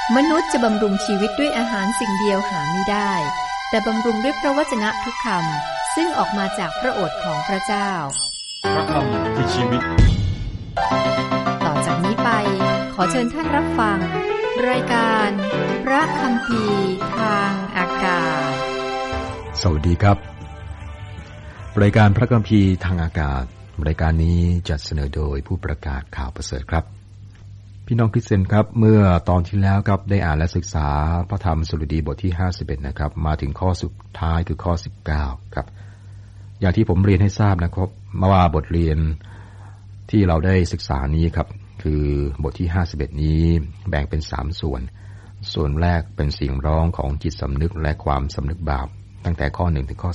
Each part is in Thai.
มนุษย์จะบำรุงชีวิตด้วยอาหารสิ่งเดียวหาไม่ได้แต่บำรุงด้วยพระวจนะทุกคำซึ่งออกมาจากพระโอษฐ์ของพระเจ้าพระคำคือชีวิตต่อจากนี้ไปขอเชิญท่านรับฟังรายการพระคัมภีร์ทางอากาศสวัสดีครับรายการพระคัมภีร์ทางอากาศรายการนี้จัดเสนอโดยผู้ประกาศข่าวประเสริฐครับพี่น้องคริสเตียนครับเมื่อตอนที่แล้วครับได้อ่านและศึกษาพระธรรมสดุดีบทที่51นะครับมาถึงข้อสุดท้ายคือข้อ19ครับอย่างที่ผมเรียนให้ทราบนะครับว่าบทเรียนที่เราได้ศึกษานี้ครับคือบทที่51นี้แบ่งเป็น3ส่วนแรกเป็นเสียงร้องของจิตสำนึกและความสำนึกบาปตั้งแต่ข้อ1ถึงข้อ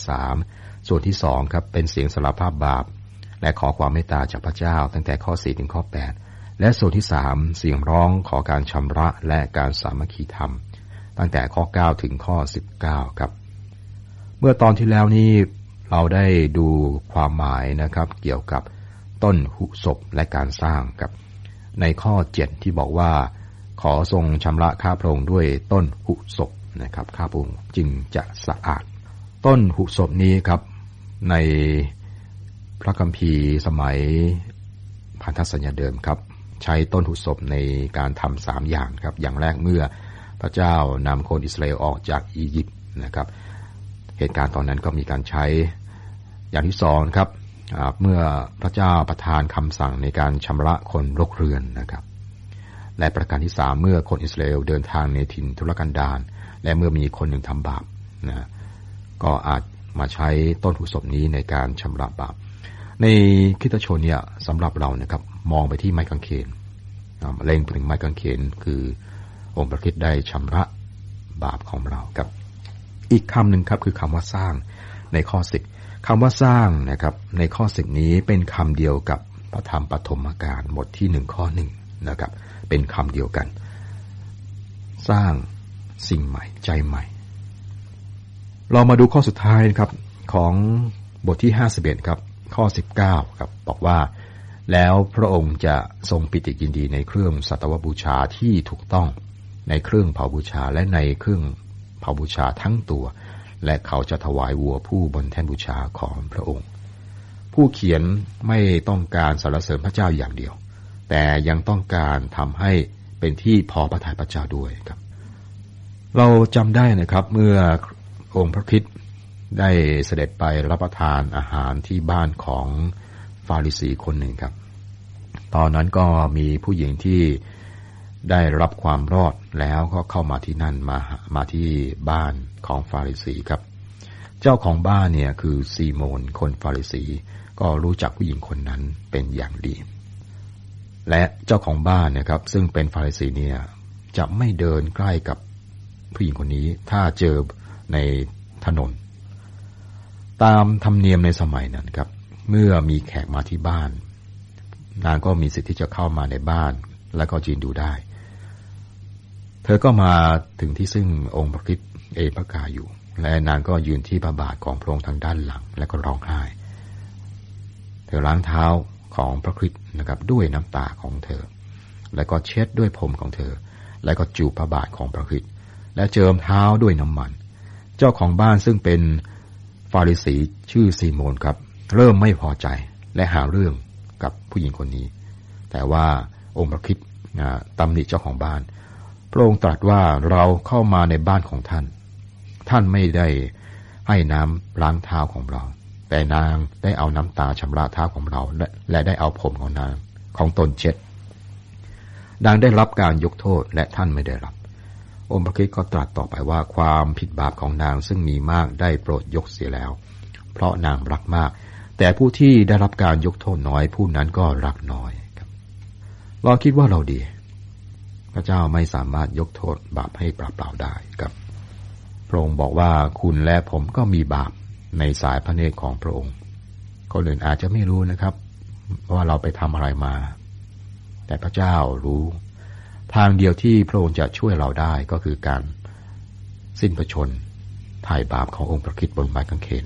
3ส่วนที่2ครับเป็นเสียงสารภาพบาปและขอความเมตตาจากพระเจ้าตั้งแต่ข้อ4ถึงข้อ8และส่วนที่3เสียงร้องขอการชำระและการสามัคคีธรรมตั้งแต่ข้อ9ถึงข้อ19ครับเมื่อตอนที่แล้วนี้เราได้ดูความหมายนะครับเกี่ยวกับต้นหุศพและการสร้างครับในข้อ7ที่บอกว่าขอทรงชำระข้าพระองค์ด้วยต้นหุศพนะครับข้าพระองค์จึงจะสะอาดต้นหุศพนี้ครับในพระคัมภีร์สมัยพันธสัญญาเดิมครับใช้ต้นหุศพในการทำ3อย่างครับอย่างแรกเมื่อพระเจ้านำคนอิสราเอลออกจากอียิปต์นะครับเหตุการณ์ตอนนั้นก็มีการใช้อย่างที่2ครับเมื่อพระเจ้าประทานคำสั่งในการชำระคนรกเรือนนะครับและประการที่3เมื่อคนอิสราเอลเดินทางในถิ่นทุรกันดารและเมื่อมีคนหนึ่งทำบาปนะก็อาจมาใช้ต้นหุศพนี้ในการชำระบาปในคริสตชนเนี่ยสำหรับเรานะครับมองไปที่ไม้กางเขนเล็งไปถึงไม้กางเขนคือองค์พระคริสต์ได้ชำระบาปของเราครับอีกคำหนึ่งครับคือคำว่าสร้างในข้อ10คำว่าสร้างนะครับในข้อ10นี้เป็นคำเดียวกับพระธรรมปฐมกาลบทที่1ข้อ1นะครับเป็นคำเดียวกันสร้างสิ่งใหม่ใจใหม่เรามาดูข้อสุดท้ายครับของบทที่51ครับข้อ19ครับบอกว่าแล้วพระองค์จะทรงปิติยินดีในเครื่องสัตวบูชาที่ถูกต้องในเครื่องเผาบูชาและในเครื่องเผาบูชาทั้งตัวและเขาจะถวายวัวผู้บนแท่นบูชาของพระองค์ผู้เขียนไม่ต้องการสรรเสริญพระเจ้าอย่างเดียวแต่ยังต้องการทำให้เป็นที่พอพระทัยพระเจ้าด้วยครับเราจำได้นะครับเมื่อองค์พระคริสต์ได้เสด็จไปรับประทานอาหารที่บ้านของฟาริสีคนหนึ่งครับตอนนั้นก็มีผู้หญิงที่ได้รับความรอดแล้วก็เข้ามาที่นั่นมาที่บ้านของฟาริสีครับเจ้าของบ้านเนี่ยคือซีโมนคนฟาริสีก็รู้จักผู้หญิงคนนั้นเป็นอย่างดีและเจ้าของบ้านนะครับซึ่งเป็นฟาริสีเนี่ยจะไม่เดินใกล้กับผู้หญิงคนนี้ถ้าเจอในถนนตามธรรมเนียมในสมัยนั้นครับเมื่อมีแขกมาที่บ้านนางก็มีสิทธิ์ที่จะเข้ามาในบ้านแล้วก็ยืนดูได้เธอก็มาถึงที่ซึ่งองค์พระคริสต์พระกายอยู่และนางก็ยืนที่พระบาทของพระองค์ทางด้านหลังและก็ร้องไห้เธอล้างเท้าของพระคริสต์นะครับด้วยน้ำตาของเธอแล้วก็เช็ดด้วยผมของเธอแล้วก็จูบพระบาทของพระคริสต์และเจิมเท้าด้วยน้ำมันเจ้าของบ้านซึ่งเป็นฟาริสีชื่อซีโมนครับเริ่มไม่พอใจและหาเรื่องกับผู้หญิงคนนี้แต่ว่าองค์พระคริสต์ตำหนิเจ้าของบ้านพระองค์ตรัสว่าเราเข้ามาในบ้านของท่านไม่ได้ให้น้ำล้างเท้าของเราแต่นางได้เอาน้ำตาชำระเท้าของเราและได้เอาผมของนางของตนเช็ดนางได้รับการยกโทษและท่านไม่ได้รับองค์พระคริสต์ก็ตรัสต่อไปว่าความผิดบาปของนางซึ่งมีมากได้โปรดยกเสียแล้วเพราะนางรักมากแต่ผู้ที่ได้รับการยกโทษน้อยผู้นั้นก็รักน้อยครับเราคิดว่าเราดีพระเจ้าไม่สามารถยกโทษบาปให้เปล่าๆได้ครับพระองค์บอกว่าคุณและผมก็มีบาปในสายพระเนตรของพระองค์คนอื่นอาจจะไม่รู้นะครับว่าเราไปทำอะไรมาแต่พระเจ้ารู้ทางเดียวที่พระองค์จะช่วยเราได้ก็คือการสิ้นพระชนม์ไถ่บาปขององค์พระคริสต์บนไม้กางเขน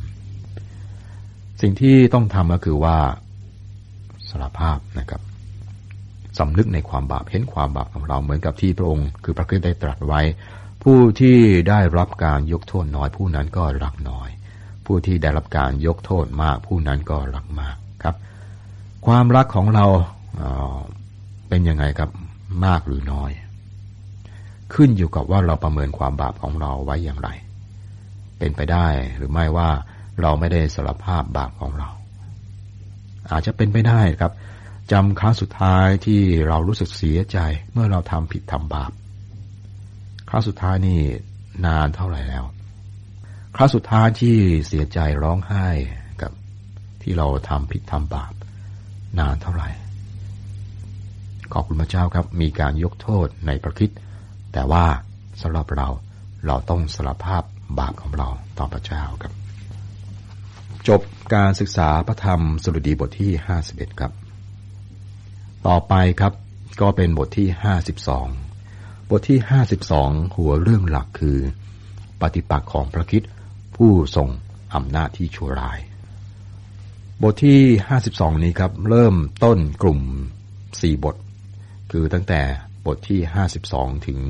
สิ่งที่ต้องทำก็คือว่าสารภาพนะครับสำนึกในความบาปเห็นความบาปของเราเหมือนกับที่พระองค์คือพระคริสต์ได้ตรัสไว้ผู้ที่ได้รับการยกโทษน้อยผู้นั้นก็รักน้อยผู้ที่ได้รับการยกโทษมากผู้นั้นก็รักมากครับความรักของเราเป็นยังไงครับมากหรือน้อยขึ้นอยู่กับว่าเราประเมินความบาปของเราไว้อย่างไรเป็นไปได้หรือไม่ว่าเราไม่ได้สารภาพบาปของเราอาจจะเป็นไปได้ครับจำครั้งสุดท้ายที่เรารู้สึกเสียใจเมื่อเราทำผิดทำบาปครั้งสุดท้ายนี่นานเท่าไหร่แล้วครั้งสุดท้ายที่เสียใจร้องไห้กับที่เราทำผิดทำบาปนานเท่าไหร่ขอบคุณพระเจ้าครับมีการยกโทษในพระคริสต์แต่ว่าสำหรับเราต้องสารภาพบาปของเราต่อพระเจ้าครับจบการศึกษาพระธรรมสดุดีบทที่51ครับต่อไปครับก็เป็นบทที่52บทที่52หัวเรื่องหลักคือปฏิปักษ์ของพระคริสต์ผู้ทรงอำนาจที่ชั่วร้ายบทที่52นี้ครับเริ่มต้นกลุ่ม4บทคือตั้งแต่บทที่52ถึง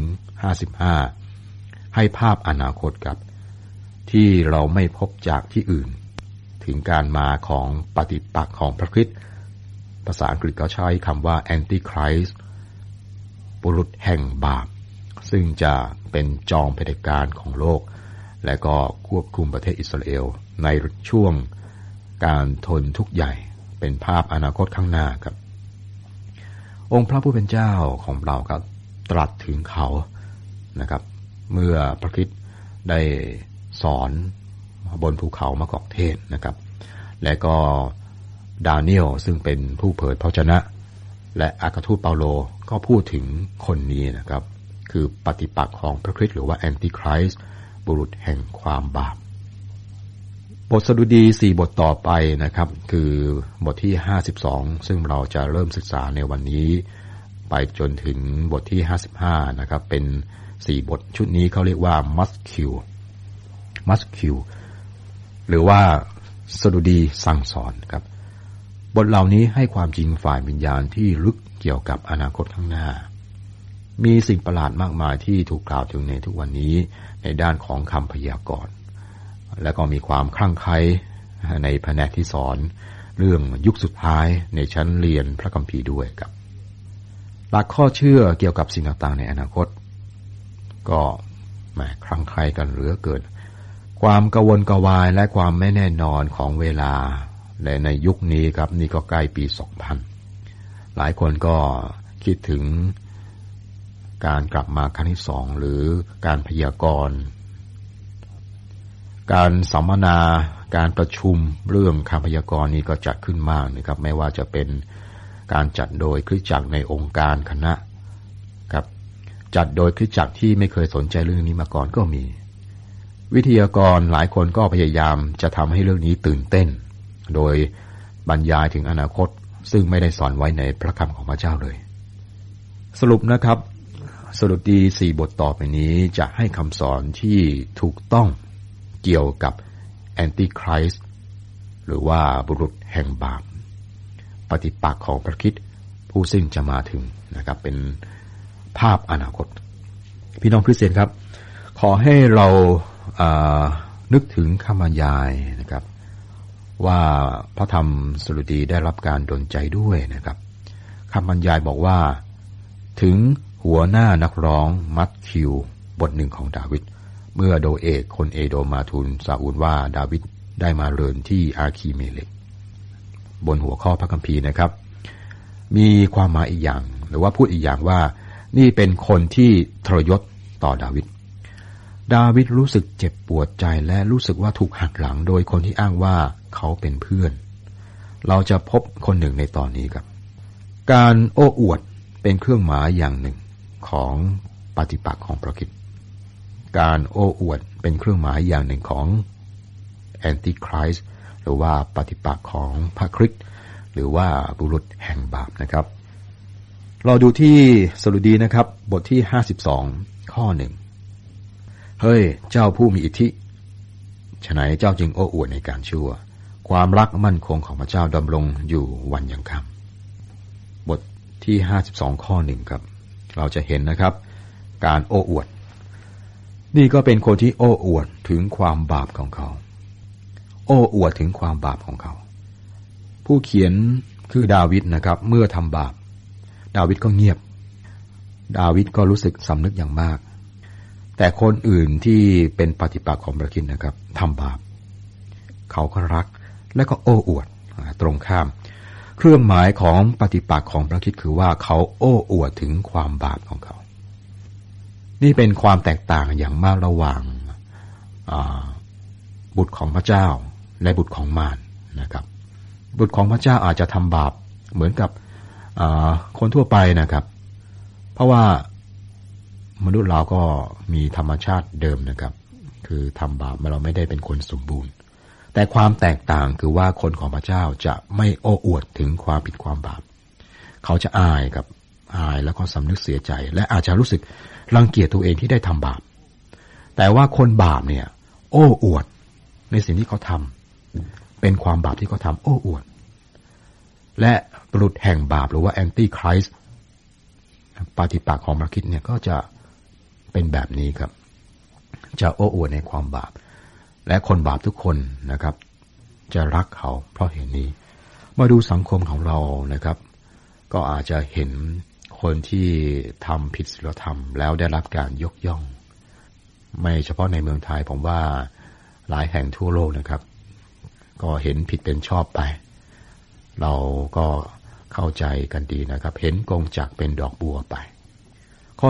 55ให้ภาพอนาคตครับที่เราไม่พบจากที่อื่นถึงการมาของปฏิปักษ์ของพระคริสต์ภาษาอังกฤษเขาใช้คำว่า Antichrist บุรุษแห่งบาปซึ่งจะเป็นจอมเผด็จการของโลกและก็ควบคุมประเทศอิสราเอลในช่วงการทนทุกข์ใหญ่เป็นภาพอนาคตข้างหน้าครับองค์พระผู้เป็นเจ้าของเราครับตรัสถึงเขานะครับเมื่อพระคริสต์ได้สอนบนภูเขามะกอกเทศนะครับและก็ดาเนียลซึ่งเป็นผู้เผยพระวจนะและอัครทูตเปาโลก็พูดถึงคนนี้นะครับคือปฏิปักษ์ของพระคริสต์หรือว่าแอนติไครส์บุรุษแห่งความบาปบทสดุดี4บทต่อไปนะครับคือบทที่52ซึ่งเราจะเริ่มศึกษาในวันนี้ไปจนถึงบทที่55นะครับเป็น4บทชุดนี้เขาเรียกว่ามัสคิวหรือว่าสดุดีสั่งสอนครับบทเหล่านี้ให้ความจริงฝ่ายวิญญาณที่ลึกเกี่ยวกับอนาคตข้างหน้ามีสิ่งประหลาดมากมายที่ถูกกล่าวถึงในทุกวันนี้ในด้านของคำพยากรณ์และก็มีความคลั่งไคล้ในแผนกที่สอนเรื่องยุคสุดท้ายในชั้นเรียนพระคัมภีร์ด้วยครับหลักข้อเชื่อเกี่ยวกับสิ่งต่างๆในอนาคตก็แหมคลั่งไคล้กันเหลือเกินความกังวลกวายและความไม่แน่นอนของเวลาและในยุคนี้ครับนี่ก็ใกล้ปี 2000หลายคนก็คิดถึงการกลับมาครั้งที่2หรือการพยากรณ์การสัมมนาการประชุมเรื่องคำพยากรณ์นี้ก็จัดขึ้นมากนะครับไม่ว่าจะเป็นการจัดโดยคริสตจักรในองค์การคณะครับจัดโดยคริสตจักรที่ไม่เคยสนใจเรื่องนี้มาก่อนก็มีวิทยากรหลายคนก็พยายามจะทำให้เรื่องนี้ตื่นเต้นโดยบรรยายถึงอนาคตซึ่งไม่ได้สอนไว้ในพระคำของพระเจ้าเลยสรุปนะครับสดุดี4บทต่อไปนี้จะให้คำสอนที่ถูกต้องเกี่ยวกับแอนติไครส์หรือว่าบุรุษแห่งบาปปฏิปักษ์ของพระคริสต์ผู้ซึ่งจะมาถึงนะครับเป็นภาพอนาคตพี่น้องคริสเตียนครับขอให้เรานึกถึงคำบรรยายนะครับว่าพระธรรมสดุดีได้รับการดลใจด้วยนะครับคำบรรยายบอกว่าถึงหัวหน้านักร้องมัทธิวบทหนึ่งของดาวิดเมื่อโดเอกคนเอโดมมาทูลซาอูลว่าดาวิดได้มาเรือนที่อาคีเมเลกบนหัวข้อพระคัมภีร์นะครับมีความหมายอีกอย่างหรือว่าพูดอีกอย่างว่านี่เป็นคนที่ทรยศต่อดาวิดรู้สึกเจ็บปวดใจและรู้สึกว่าถูกหักหลังโดยคนที่อ้างว่าเขาเป็นเพื่อนเราจะพบคนหนึ่งในตอนนี้ครับการโอ้อวดเป็นเครื่องหมายอย่างหนึ่งของปฏิปักษ์ของพระคริสต์การโอ้อวดเป็นเครื่องหมายอย่างหนึ่งของแอนติไครส์หรือว่าปฏิปักษ์ของพระคริสต์หรือว่าบุรุษแห่งบาปนะครับเราดูที่สดุดีนะครับบทที่52ข้อ1เฮ้ยเจ้าผู้มีอิทธิฉะไหนเจ้าจึงโอ้อวดในการชั่วความรักมั่นคงของพระเจ้าดำรงอยู่วันยังค่ำบทที่52ข้อ1ครับเราจะเห็นนะครับการโอ้อวดนี่ก็เป็นคนที่โอ้อวดถึงความบาปของเขาโอ้อวดถึงความบาปของเขาผู้เขียนคือดาวิดนะครับเมื่อทำบาปดาวิดก็เงียบดาวิดก็รู้สึกสำนึกอย่างมากแต่คนอื่นที่เป็นปฏิปักษ์ของพระคริสต์นะครับทำบาปเขาก็รักและก็โอ้อวดตรงข้ามเครื่องหมายของปฏิปักษ์ของพระคริสต์คือว่าเขาโอ้อวดถึงความบาปของเขานี่เป็นความแตกต่างอย่างมากระหว่างบุตรของพระเจ้าและบุตรของมารนะครับบุตรของพระเจ้าอาจจะทำบาปเหมือนกับคนทั่วไปนะครับเพราะว่ามนุษย์เราก็มีธรรมชาติเดิมนะครับคือทำบาปเราไม่ได้เป็นคนสมบูรณ์แต่ความแตกต่างคือว่าคนของพระเจ้าจะไม่โอ้อวดถึงความผิดความบาปเขาจะอายแล้วก็สำนึกเสียใจและอาจจะรู้สึกรังเกียจตัวเองที่ได้ทำบาปแต่ว่าคนบาปเนี่ยโอ้อวดในสิ่งที่เขาทำเป็นความบาปที่เขาทำโอ้อวดและบุรุษแห่งบาปหรือว่าแอนตี้คริสต์ปฏิปักษ์ของพระคริสต์เนี่ยก็จะเป็นแบบนี้ครับจะโอ้อวดในความบาปและคนบาปทุกคนนะครับจะรักเขาเพราะเหตุนี้มาดูสังคมของเรานะครับก็อาจจะเห็นคนที่ทำผิดศีลธรรมแล้วได้รับการยกย่องไม่เฉพาะในเมืองไทยผมว่าหลายแห่งทั่วโลกนะครับก็เห็นผิดเป็นชอบไปเราก็เข้าใจกันดีนะครับเห็นกงจักรเป็นดอกบัวไปข้อ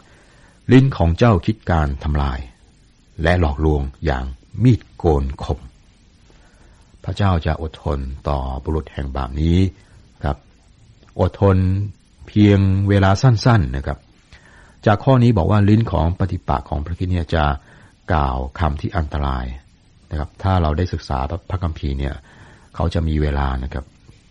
2ลิ้นของเจ้าคิดการทำลายและหลอกลวงอย่างมีดโกนคมพระเจ้าจะอดทนต่อบุรุษแห่งบาปนี้ครับอดทนเพียงเวลาสั้นๆนะครับจากข้อนี้บอกว่าลิ้นของปฏิปักษ์ของพระคริสต์เนี่ยจะกล่าวคำที่อันตรายนะครับถ้าเราได้ศึกษาพระคัมภีร์เนี่ยเขาจะมีเวลานะครับ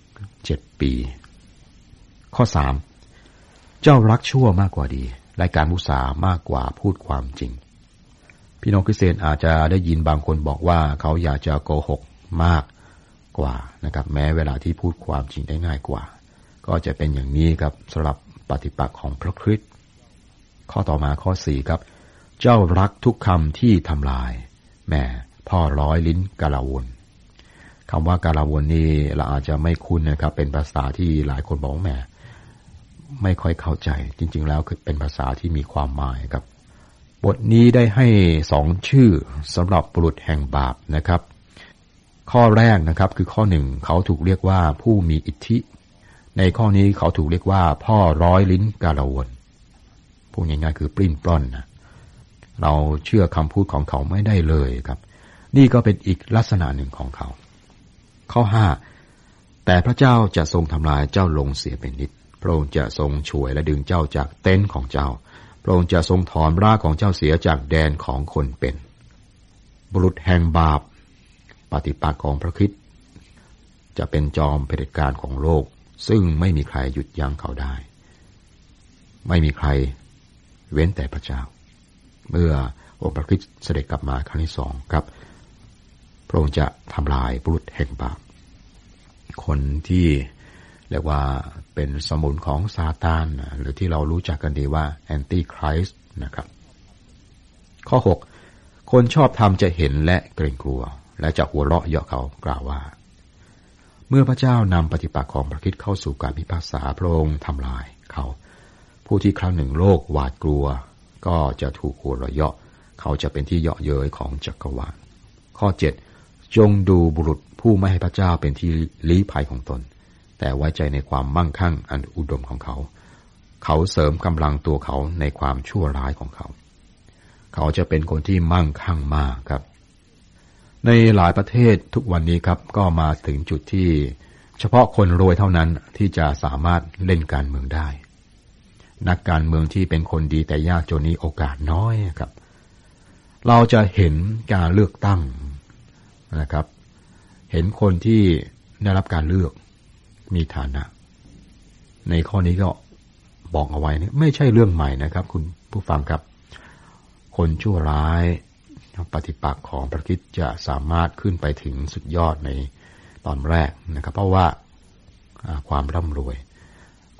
7 ปีข้อ3เจ้ารักชั่วมากกว่าดีและการมุสามากกว่าพูดความจริงพี่น้องคริสเตียนอาจจะได้ยินบางคนบอกว่าเขาอยากจะโกหกมากกว่านะครับแม้เวลาที่พูดความจริงได้ง่ายกว่าก็จะเป็นอย่างนี้ครับสำหรับปฏิปักษ์ของพระคริสต์ข้อต่อมาข้อ4ครับเจ้ารักทุกคำที่ทำลายแม่พ่อร้อยลิ้นกาลาวนคำว่ากาลาวนนี่เราอาจจะไม่คุ้นนะครับเป็นภาษาที่หลายคนบอกว่าแม่ไม่ค่อยเข้าใจจริงๆแล้วคือเป็นภาษาที่มีความหมายครับบทนี้ได้ให้2ชื่อสำหรับบุรุษแห่งบาปนะครับข้อแรกนะครับคือข้อ1เขาถูกเรียกว่าผู้มีอิทธิในข้อนี้เขาถูกเรียกว่าพ่อร้อยลิ้นกาลาวนพูดง่ายๆคือปลิ้นปล้อนนะเราเชื่อคำพูดของเขาไม่ได้เลยครับนี่ก็เป็นอีกลักษณะหนึ่งของเขาข้อ5แต่พระเจ้าจะทรงทำลายเจ้าลงเสียเป็นนิดพระองค์จะทรงช่วยและดึงเจ้าจากเต็นท์ของเจ้าพระองค์จะทรงถอนรากของเจ้าเสียจากแดนของคนเป็นบุรุษแห่งบาปปฏิปักษ์ของพระคริสต์จะเป็นจอมเผด็จการของโลกซึ่งไม่มีใครหยุดยั้งเขาได้ไม่มีใครเว้นแต่พระเจ้าเมื่อองค์พระคริสต์เสด็จกลับมาครั้งที่2ครับพระองค์จะทำลายบุรุษแห่งบาปคนที่เรียกว่าเป็นสมุนของซาตานหรือที่เรารู้จักกันดีว่าแอนตี้คริสต์นะครับข้อ6คนชอบธรรมจะเห็นและเกรงกลัวและจะหัวเราะเยาะเขากล่าวว่าเมื่อพระเจ้านำปฏิปักษ์ของพระคริสต์เข้าสู่การพิพากษาพระองค์ทำลายเขาผู้ที่ครั้งหนึ่งโลกหวาดกลัวก็จะถูกหัวเราะเยาะเขาจะเป็นที่เยาะเย้ยของจักรวาลข้อ7จงดูบุรุษผู้ไม่ให้พระเจ้าเป็นที่ลี้ภัยของตนแต่ไว้ใจในความมั่งคั่งอันอุดมของเขาเขาเสริมกำลังตัวเขาในความชั่วร้ายของเขาเขาจะเป็นคนที่มั่งคั่งมากครับในหลายประเทศทุกวันนี้ครับก็มาถึงจุดที่เฉพาะคนรวยเท่านั้นที่จะสามารถเล่นการเมืองได้นักการเมืองที่เป็นคนดีแต่ยากจนนี้โอกาสน้อยครับเราจะเห็นการเลือกตั้งนะครับเห็นคนที่ได้รับการเลือกมีฐานะในข้อนี้ก็บอกเอาไว้ไม่ใช่เรื่องใหม่นะครับคุณผู้ฟังครับคนชั่วร้ายปฏิปักษ์ของพระคริสต์จะสามารถขึ้นไปถึงสุดยอดในตอนแรกนะครับเพราะว่าความร่ำรวย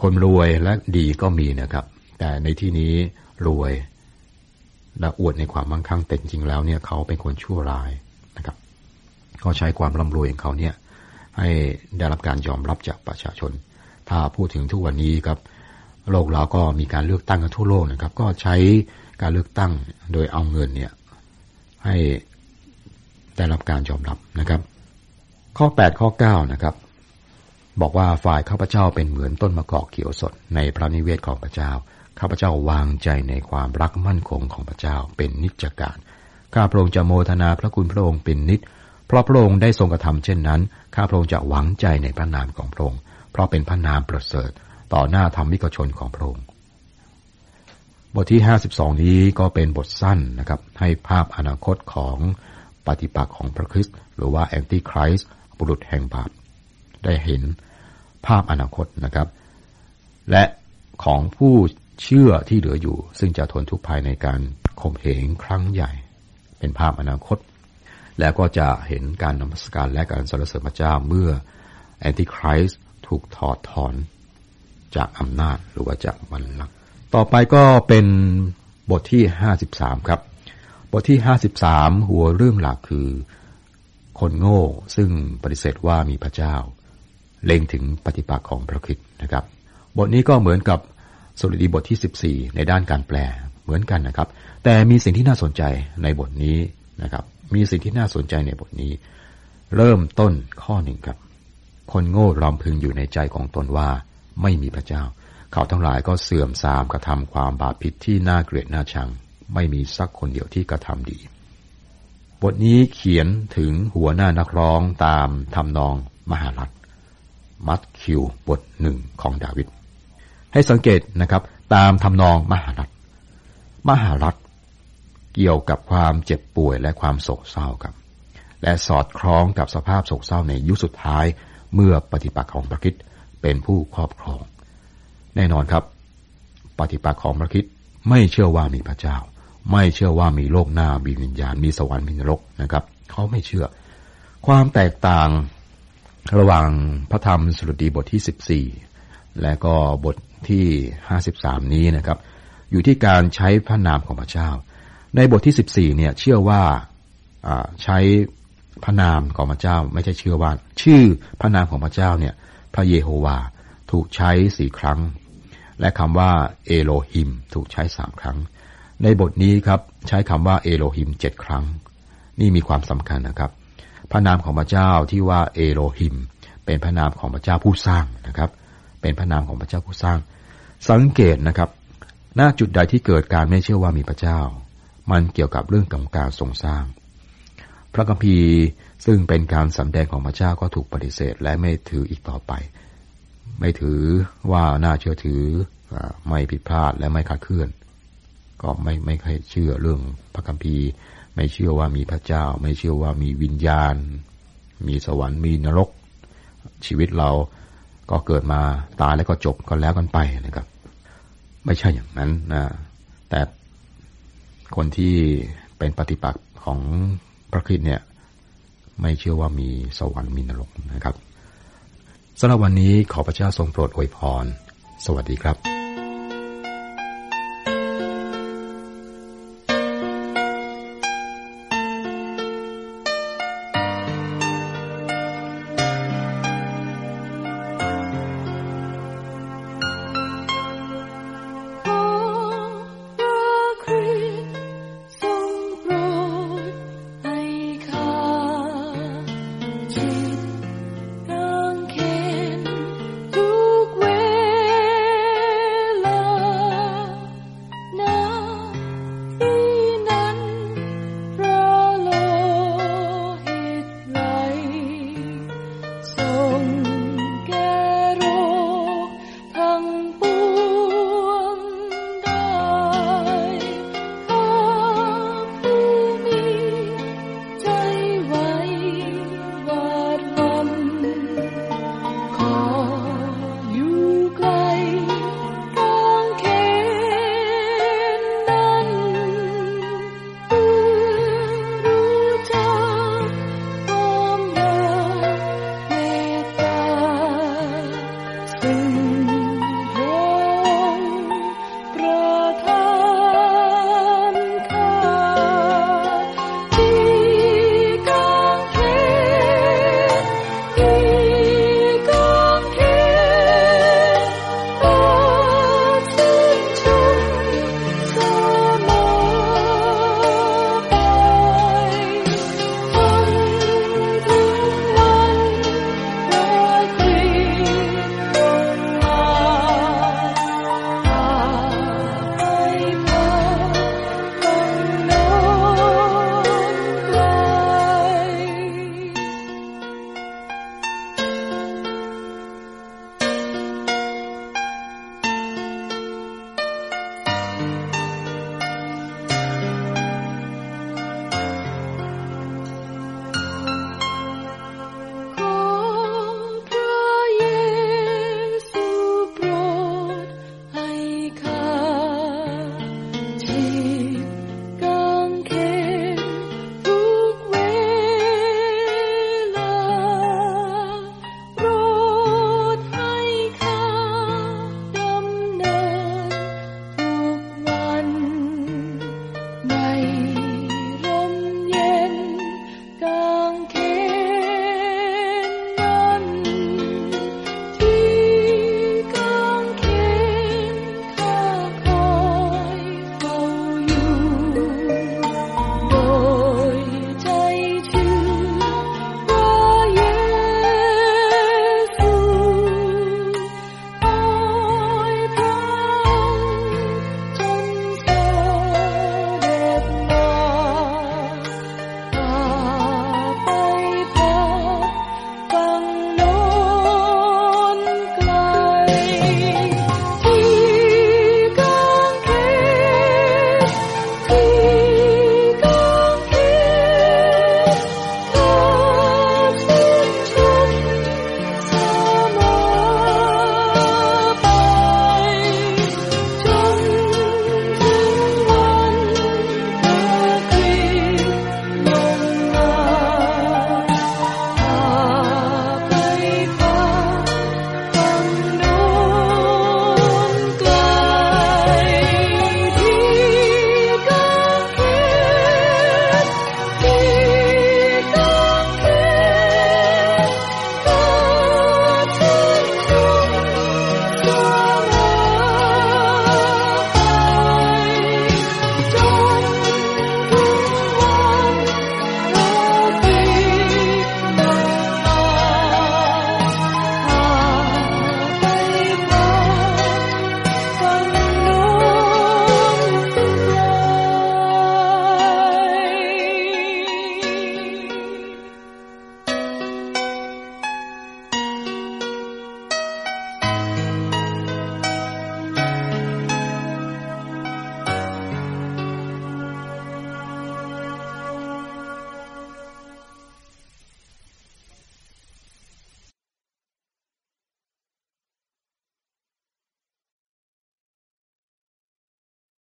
คนรวยและดีก็มีนะครับแต่ในที่นี้รวยและอวดในความมั่งคั่งแต่จริงๆแล้วเนี่ยเขาเป็นคนชั่วร้ายนะครับก็ใช้ความร่ำรวยของเขาเนี่ยให้ได้รับการยอมรับจากประชาชนถ้าพูดถึงทุกวันนี้ครับโลกเราก็มีการเลือกตั้งกันทั่วโลกนะครับก็ใช้การเลือกตั้งโดยเอาเงินเนี่ยให้ได้รับการยอมรับนะครับข้อ8ข้อ9นะครับบอกว่าฝ่ายข้าพเจ้าเป็นเหมือนต้นมะกอกเขียวสดในพระนิเวศของพระเจ้าข้าพเจ้าวางใจในความรักมั่นคงของพระเจ้าเป็นนิจการข้าพระองค์จะโมทนาพระคุณพระองค์เป็นนิจเพราะพระองค์ได้ทรงกระทำเช่นนั้นข้าพระองค์จะหวังใจในพระนามของพระองค์เพราะเป็นพระนามประเสริฐต่อหน้าธรรมิกชนของพระองค์บทที่52นี้ก็เป็นบทสั้นนะครับให้ภาพอนาคตของปฏิปักษ์ของพระคริสต์หรือว่าแอนติคริสต์บุรุษแห่งบาปได้เห็นภาพอนาคตนะครับและของผู้เชื่อที่เหลืออยู่ซึ่งจะทนทุกข์ภายในการข่มเหงครั้งใหญ่เป็นภาพอนาคตแล้วก็จะเห็นการนมัสการและการสรรเสริญพระเจ้าเมื่อแอนติคริสต์ถูกถอดถอนจากอำนาจหรือว่าจากบัลลังก์ต่อไปก็เป็นบทที่53ครับบทที่53หัวเรื่องหลักคือคนโง่ซึ่งปฏิเสธว่ามีพระเจ้าเล็งถึงปฏิปักษ์ของพระคริสต์นะครับบทนี้ก็เหมือนกับสดุดีบทที่14ในด้านการแปลเหมือนกันนะครับแต่มีสิ่งที่น่าสนใจในบทนี้นะครับมีสิ่งที่น่าสนใจในบทนี้เริ่มต้นข้อ1ครับคนโง่รำพึงอยู่ในใจของตนว่าไม่มีพระเจ้าเขาทั้งหลายก็เสื่อมทรามกระทำความบาปผิดที่น่าเกลียดน่าชังไม่มีสักคนเดียวที่กระทำดีบทนี้เขียนถึงหัวหน้านักร้องตามทำนองมหารัฐมัทธิวบท1ของดาวิดให้สังเกตนะครับตามทำนองมหารัฐเกี่ยวกับความเจ็บป่วยและความโศกเศร้าครับและสอดคล้องกับสภาพโศกเศร้าในยุคสุดท้ายเมื่อปฏิปักษ์ของพระคริสต์เป็นผู้ครอบครองแน่นอนครับปฏิปักษ์ของพระคริสต์ไม่เชื่อว่ามีพระเจ้าไม่เชื่อว่ามีโลกหน้ามีวิญญาณมีสวรรค์มีนรกนะครับเขาไม่เชื่อความแตกต่างระหว่างพระธรรมสดุดีบทที่14และก็บทที่53นี้นะครับอยู่ที่การใช้พระนามของพระเจ้าในบทที่14เนี่ยเชื่อว่าใช้พระนามของพระเจ้าไม่ใช่เชื่อว่าชื่อพระนามของพระเจ้าเนี่ยพระเยโฮวาถูกใช้4ครั้งและคำว่าเอโลฮิมถูกใช้3ครั้งในบทนี้ครับใช้คำว่าเอโลฮิม7ครั้งนี่มีความสำคัญนะครับพระนามของพระเจ้าที่ว่าเอโลฮิมเป็นพระนามของพระเจ้าผู้สร้างนะครับเป็นพระนามของพระเจ้าผู้สร้างสังเกตนะครับณจุดใดที่เกิดการไม่เชื่อว่ามีพระเจ้ามันเกี่ยวกับเรื่องของการทรงสร้างพระคัมภีร์ซึ่งเป็นการสำแดงของพระเจ้าก็ถูกปฏิเสธและไม่ถืออีกต่อไปไม่ถือว่าน่าเชื่อถือไม่ผิดพลาดและไม่คลาดเคลื่อนก็ไม่ค่อยเชื่อเรื่องพระคัมภีร์ไม่เชื่อว่ามีพระเจ้าไม่เชื่อว่ามีวิญญาณมีสวรรค์มีนรกชีวิตเราก็เกิดมาตายแล้วก็จบก็แล้วกันไปนะครับไม่ใช่อย่างนั้นนะแต่คนที่เป็นปฏิปักษ์ของพระคริสต์เนี่ยไม่เชื่อว่ามีสวรรค์มีนรกนะครับสำหรับวันนี้ขอพระเจ้าทรงโปรดอวยพรสวัสดีครับ